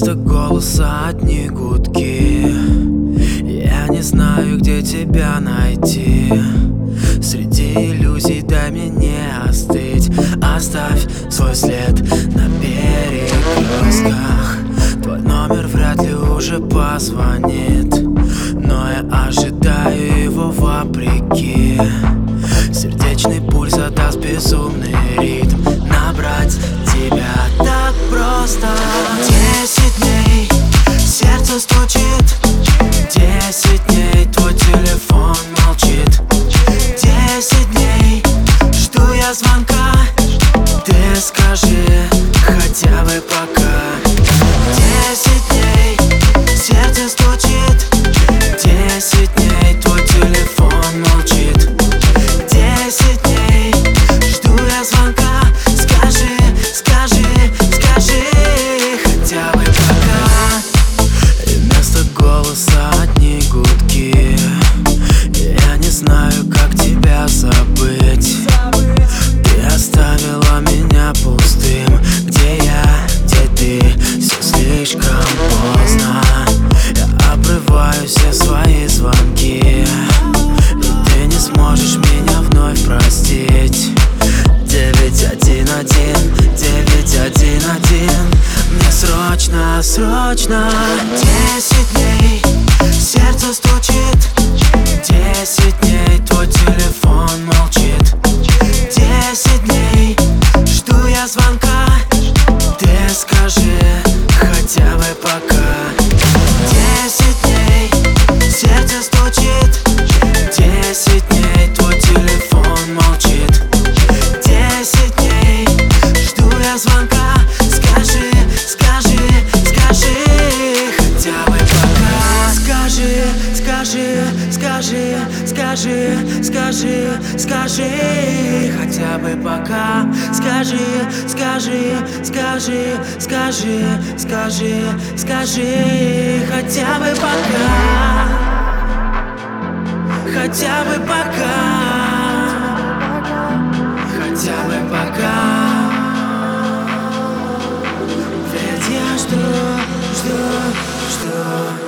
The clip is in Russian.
Вместо голоса одни гудки. Я не знаю, где тебя найти. Среди иллюзий дай мне не остыть. Оставь свой след на перекрестках. Твой номер вряд ли уже позвонит, но я ожидаю его вопреки. Сердечный пульс задаст безумный ритм. Набрать тебя так просто. 10 дней сердце стучит. 10 дней твой телефон молчит. 10 дней жду я звонка. Ты скажи хотя бы пока. 10 дней сердце стучит. 10 дней твой телефон молчит. 10 дней жду я звонка. Скажи, скажи, скажи хотя бы пока. И вместо голоса одни гудки. Я не знаю, как тебя забыть. Ты оставила меня пустым. Где я, где ты? Все слишком поздно. Я обрываю все свои звонки, и ты не сможешь меня вновь простить. 911, 911. Мне срочно, срочно. 10 дней сердце стучит. 10 дней твой телефон молчит. 10 дней жду я звонка. Ты скажи хотя бы пока. 10 дней сердце стучит. 10 дней твой телефон молчит. 10 дней жду я звонка. Скажи, скажи, скажи хотя бы пока. Скажи, скажи, скажи, скажи, скажи, скажи хотя бы пока. Скажи, скажи, скажи, скажи, скажи, скажи хотя бы пока. Хотя бы пока. Хотя бы пока. Ведь я жду, жду, жду.